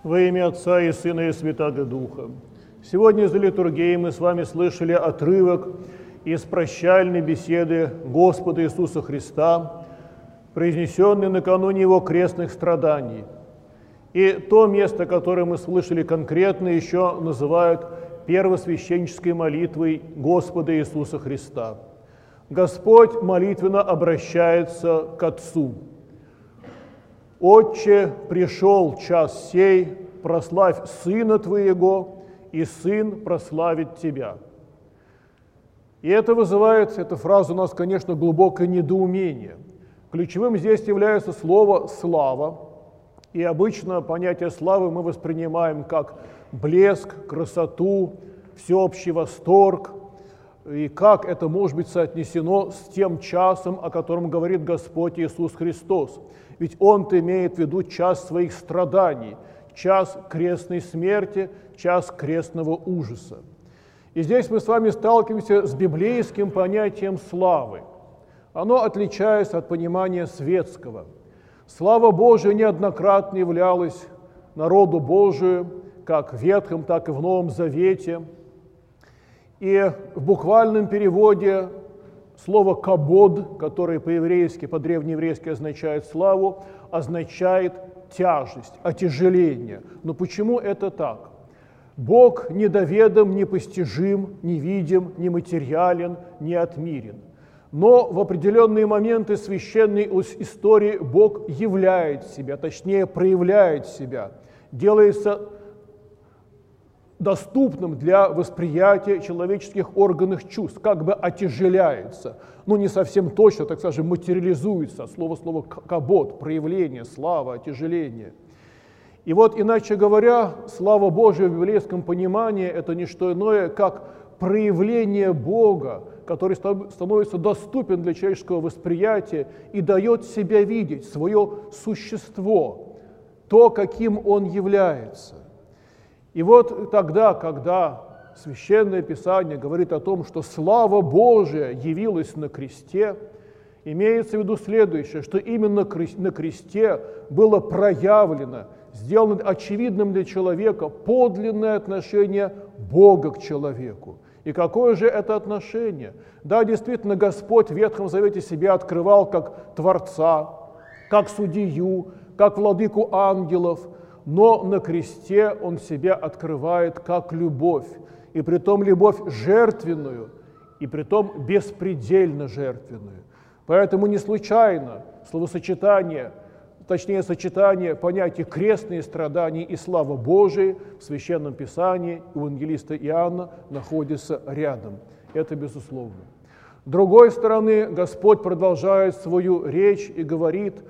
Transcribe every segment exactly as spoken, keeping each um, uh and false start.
Во имя Отца и Сына и Святаго Духа. Сегодня за литургией мы с вами слышали отрывок из прощальной беседы Господа Иисуса Христа, произнесенный накануне Его крестных страданий. И то место, которое мы слышали конкретно, еще называют первосвященнической молитвой Господа Иисуса Христа. Господь молитвенно обращается к Отцу. «Отче, пришел час сей, прославь Сына Твоего, и Сын прославит Тебя». И это вызывает, эта фраза у нас, конечно, глубокое недоумение. Ключевым здесь является слово «слава». И обычно понятие славы мы воспринимаем как блеск, красоту, всеобщий восторг. И как это может быть соотнесено с тем часом, о котором говорит Господь Иисус Христос? Ведь Он-то имеет в виду час своих страданий, час крестной смерти, час крестного ужаса. И здесь мы с вами сталкиваемся с библейским понятием славы. Оно отличается от понимания светского. Слава Божия неоднократно являлась народу Божию, как в Ветхом, так и в Новом Завете. И в буквальном переводе слово «кабод», которое по-еврейски, по-древнееврейски означает «славу», означает тяжесть, отяжеление. Но почему это так? Бог недоведом, непостижим, невидим, нематериален, неотмирен. Но в определенные моменты священной истории Бог являет себя, точнее проявляет себя, делается доступным для восприятия человеческих органов чувств, как бы отяжеляется. Ну, не совсем точно, так скажем, материализуется. Слово-слово «кабод», проявление, слава, отяжеление. И вот, иначе говоря, слава Божия в библейском понимании – это не что иное, как проявление Бога, который становится доступен для человеческого восприятия и дает себя видеть, свое существо, то, каким Он является. И вот тогда, когда Священное Писание говорит о том, что слава Божия явилась на кресте, имеется в виду следующее, что именно на кресте было проявлено, сделано очевидным для человека подлинное отношение Бога к человеку. И какое же это отношение? Да, действительно, Господь в Ветхом Завете себя открывал как Творца, как Судью, как Владыку ангелов, но на кресте Он себя открывает как любовь, и притом любовь жертвенную, и притом беспредельно жертвенную. Поэтому не случайно словосочетание, точнее сочетание понятий крестные страдания и слава Божия в Священном Писании у евангелиста Иоанна находится рядом. Это безусловно. С другой стороны, Господь продолжает свою речь и говорит э,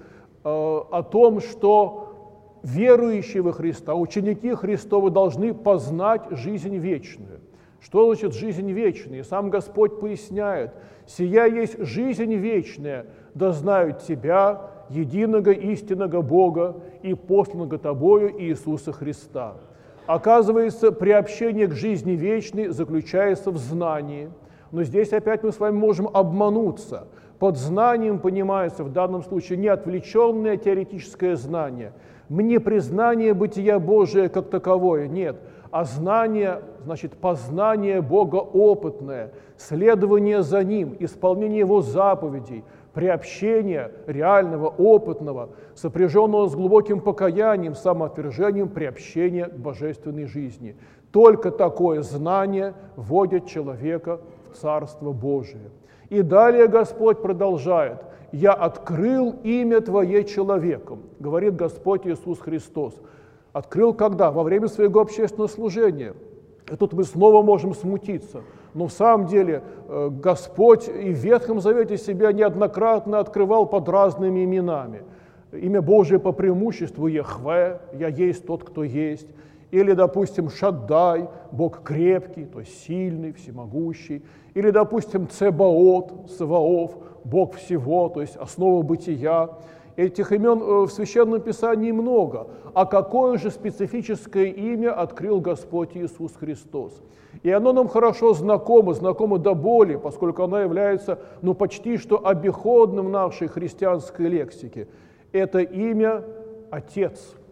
о том, что верующие во Христа, ученики Христовы должны познать жизнь вечную. Что значит жизнь вечная? И сам Господь поясняет: «Сия есть жизнь вечная, да знают Тебя, единого истинного Бога и посланного Тобою Иисуса Христа». Оказывается, приобщение к жизни вечной заключается в знании. Но здесь опять мы с вами можем обмануться. Под знанием понимается в данном случае не отвлеченное теоретическое знание, не признание бытия Божия как таковое, нет, а знание, значит, познание Бога опытное, следование за Ним, исполнение Его заповедей, приобщение реального, опытного, сопряженного с глубоким покаянием, самоотвержением, приобщение к божественной жизни. Только такое знание вводит человека в Царство Божие. И далее Господь продолжает: «Я открыл имя Твое человеком», говорит Господь Иисус Христос. Открыл когда? Во время своего общественного служения. И тут мы снова можем смутиться. Но в самом деле Господь и в Ветхом Завете себя неоднократно открывал под разными именами. Имя Божие по преимуществу Яхве, «Я есть тот, кто есть». Или, допустим, Шаддай, Бог крепкий, то есть сильный, всемогущий. Или, допустим, Цебаот, Саваоф, Бог всего, то есть основа бытия. Этих имен в Священном Писании много. А какое же специфическое имя открыл Господь Иисус Христос? И оно нам хорошо знакомо, знакомо до боли, поскольку оно является ну, почти что обиходным в нашей христианской лексике. Это имя Отец.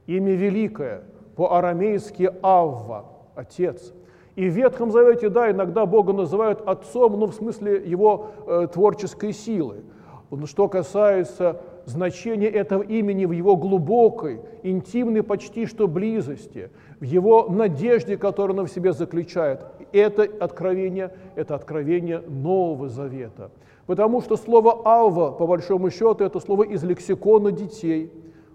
имя великое, по-арамейски Авва, Отец. И в Ветхом Завете, да, иногда Бога называют Отцом, но в смысле Его э, творческой силы. Но что касается значения этого имени в Его глубокой, интимной почти что близости, в Его надежде, которую оно в себе заключает, это откровение, это откровение Нового Завета. Потому что слово «Авва», по большому счету, это слово из лексикона детей.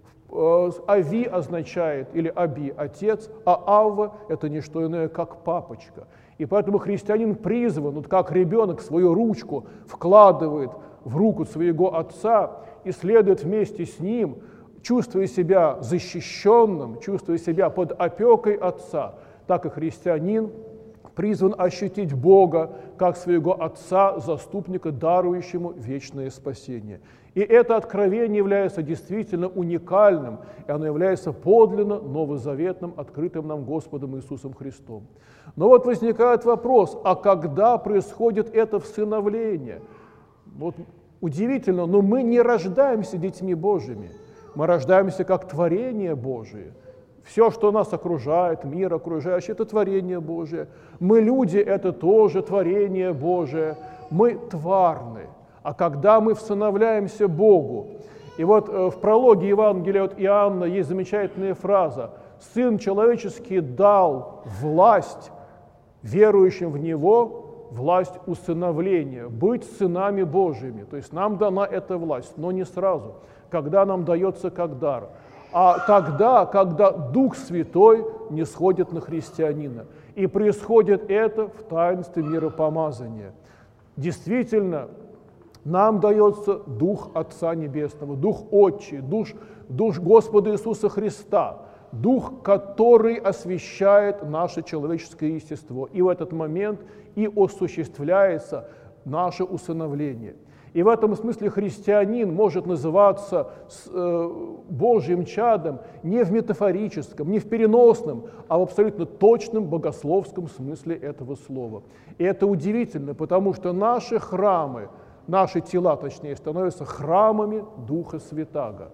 Ави означает, или Аби – отец, а Авва – это не что иное, как папочка. И поэтому христианин призван, вот как ребенок свою ручку вкладывает в руку своего отца и следует вместе с ним, чувствуя себя защищенным, чувствуя себя под опекой отца, так и христианин призван ощутить Бога как своего Отца, заступника, дарующему вечное спасение. И это откровение является действительно уникальным, и оно является подлинно новозаветным, открытым нам Господом Иисусом Христом. Но вот возникает вопрос, а когда происходит это всыновление? Вот удивительно, но мы не рождаемся детьми Божьими, мы рождаемся как творение Божие. Все, что нас окружает, мир окружающий, это творение Божие. Мы люди, это тоже творение Божие. Мы тварны. А когда мы всыновляемся Богу, и вот в прологе Евангелия от Иоанна есть замечательная фраза: «Сын человеческий дал власть верующим в Него, власть усыновления, быть сынами Божьими». То есть нам дана эта власть, но не сразу, когда нам дается как дар, а тогда, когда Дух Святой нисходит на христианина. И происходит это в таинстве миропомазания. Действительно, нам дается Дух Отца Небесного, Дух Отчий, Дух, Дух Господа Иисуса Христа, Дух, который освящает наше человеческое естество. И в этот момент и осуществляется наше усыновление. И в этом смысле христианин может называться Божьим чадом не в метафорическом, не в переносном, а в абсолютно точном богословском смысле этого слова. И это удивительно, потому что наши храмы, наши тела, точнее, становятся храмами Духа Святаго.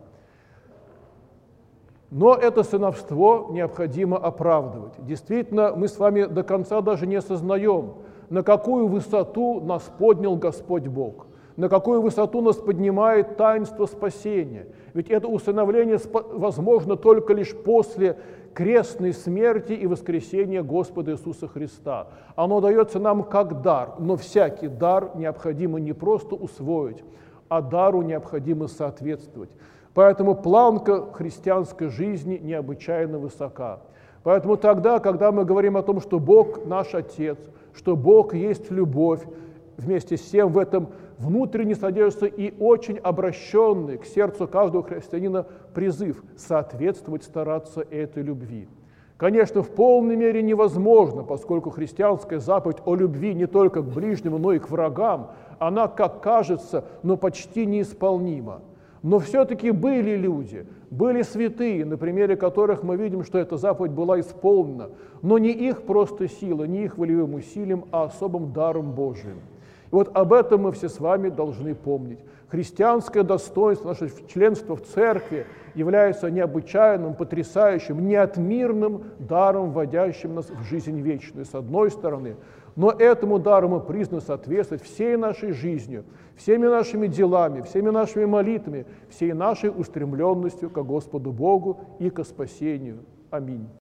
Но это сыновство необходимо оправдывать. Действительно, мы с вами до конца даже не осознаем, на какую высоту нас поднял Господь Бог, на какую высоту нас поднимает таинство спасения. Ведь это усыновление возможно только лишь после крестной смерти и воскресения Господа Иисуса Христа. Оно дается нам как дар, но всякий дар необходимо не просто усвоить, а дару необходимо соответствовать. Поэтому планка христианской жизни необычайно высока. Поэтому тогда, когда мы говорим о том, что Бог наш Отец, что Бог есть любовь, вместе с тем в этом внутренне содержится и очень обращенный к сердцу каждого христианина призыв соответствовать, стараться этой любви. Конечно, в полной мере невозможно, поскольку христианская заповедь о любви не только к ближнему, но и к врагам, она, как кажется, но почти неисполнима. Но все-таки были люди, были святые, на примере которых мы видим, что эта заповедь была исполнена, но не их просто сила, не их волевым усилием, а особым даром Божиим. И вот об этом мы все с вами должны помнить. Христианское достоинство, наше членство в церкви является необычайным, потрясающим, неотмирным даром, вводящим нас в жизнь вечную, с одной стороны. Но этому дару мы призваны соответствовать всей нашей жизнью, всеми нашими делами, всеми нашими молитвами, всей нашей устремленностью ко Господу Богу и ко спасению. Аминь.